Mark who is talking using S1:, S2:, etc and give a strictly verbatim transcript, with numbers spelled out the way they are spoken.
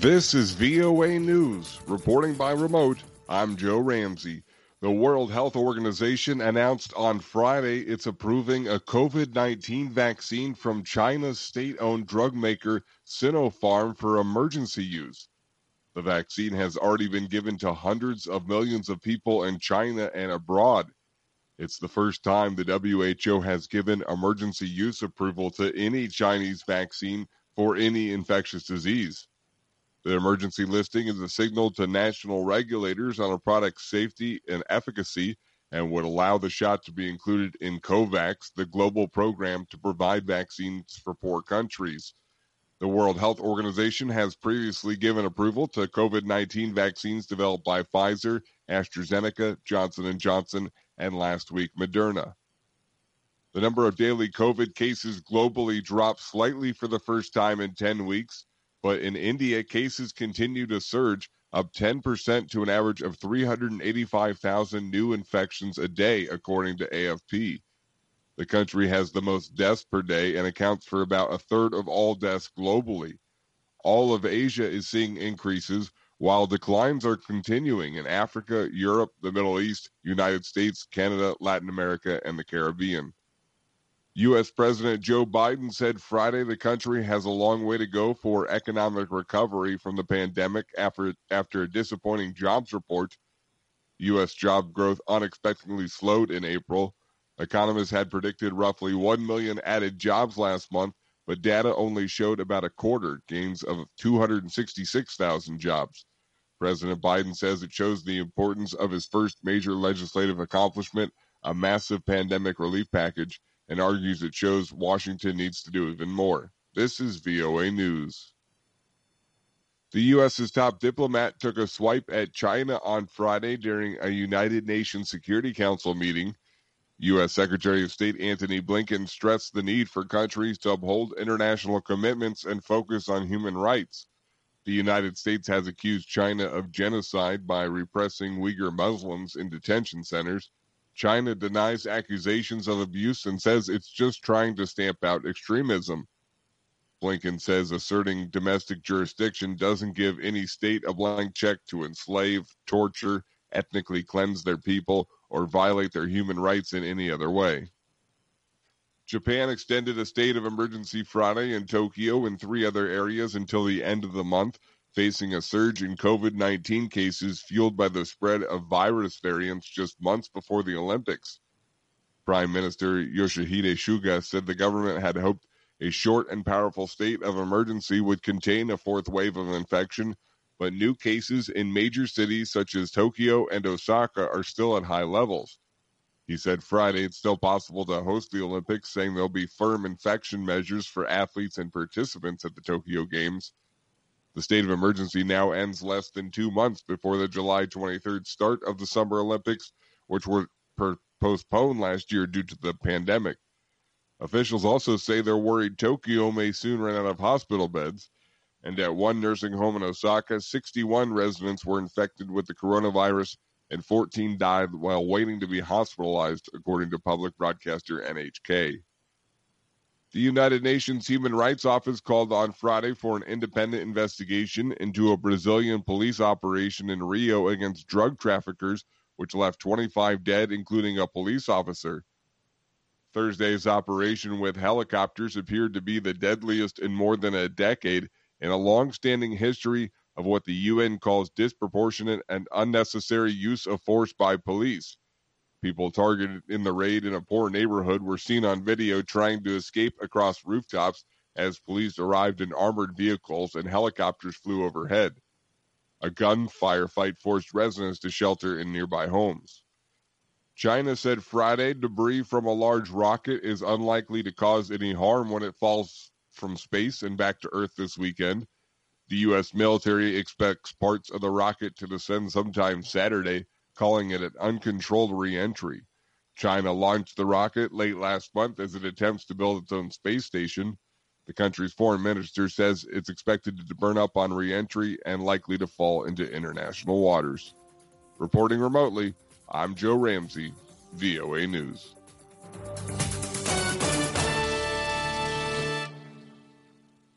S1: This is V O A News. Reporting by remote, I'm Joe Ramsey. The World Health Organization announced on Friday it's approving a COVID nineteen vaccine from China's state-owned drug maker Sinopharm for emergency use. The vaccine has already been given to hundreds of millions of people in China and abroad. It's the first time the W H O has given emergency use approval to any Chinese vaccine for any infectious disease. The emergency listing is a signal to national regulators on a product's safety and efficacy and would allow the shot to be included in COVAX, the global program to provide vaccines for poor countries. The World Health Organization has previously given approval to COVID nineteen vaccines developed by Pfizer, AstraZeneca, Johnson and Johnson, and last week Moderna. The number of daily COVID cases globally dropped slightly for the first time in ten weeks. But in India, cases continue to surge, up ten percent to an average of three hundred eighty-five thousand new infections a day, according to A F P. The country has the most deaths per day and accounts for about a third of all deaths globally. All of Asia is seeing increases, while declines are continuing in Africa, Europe, the Middle East, United States, Canada, Latin America, and the Caribbean. U S President Joe Biden said Friday the country has a long way to go for economic recovery from the pandemic after, after a disappointing jobs report. U S job growth unexpectedly slowed in April. Economists had predicted roughly one million added jobs last month, but data only showed about a quarter, gains of two hundred sixty-six thousand jobs. President Biden says it shows the importance of his first major legislative accomplishment, a massive pandemic relief package, and argues it shows Washington needs to do even more. This is V O A News. The U S's top diplomat took a swipe at China on Friday during a United Nations Security Council meeting. U S Secretary of State Antony Blinken stressed the need for countries to uphold international commitments and focus on human rights. The United States has accused China of genocide by repressing Uyghur Muslims in detention centers. China denies accusations of abuse and says it's just trying to stamp out extremism. Blinken says asserting domestic jurisdiction doesn't give any state a blank check to enslave, torture, ethnically cleanse their people, or violate their human rights in any other way. Japan extended a state of emergency Friday in Tokyo and three other areas until the end of the month, facing a surge in COVID nineteen cases fueled by the spread of virus variants just months before the Olympics. Prime Minister Yoshihide Suga said the government had hoped a short and powerful state of emergency would contain a fourth wave of infection, but new cases in major cities such as Tokyo and Osaka are still at high levels. He said Friday it's still possible to host the Olympics, saying there'll be firm infection measures for athletes and participants at the Tokyo Games. The state of emergency now ends less than two months before the July twenty-third start of the Summer Olympics, which were per- postponed last year due to the pandemic. Officials also say they're worried Tokyo may soon run out of hospital beds. And at one nursing home in Osaka, sixty-one residents were infected with the coronavirus and fourteen died while waiting to be hospitalized, according to public broadcaster N H K. The United Nations Human Rights Office called on Friday for an independent investigation into a Brazilian police operation in Rio against drug traffickers, which left twenty-five dead, including a police officer. Thursday's operation with helicopters appeared to be the deadliest in more than a decade in a long-standing history of what the U N calls disproportionate and unnecessary use of force by police. People targeted in the raid in a poor neighborhood were seen on video trying to escape across rooftops as police arrived in armored vehicles and helicopters flew overhead. A gunfire fight forced residents to shelter in nearby homes. China said Friday debris from a large rocket is unlikely to cause any harm when it falls from space and back to Earth this weekend. The U S military expects parts of the rocket to descend sometime Saturday, calling it an uncontrolled re-entry. China launched the rocket late last month as it attempts to build its own space station. The country's foreign minister says it's expected to burn up on re-entry and likely to fall into international waters. Reporting remotely, I'm Joe Ramsey, V O A News.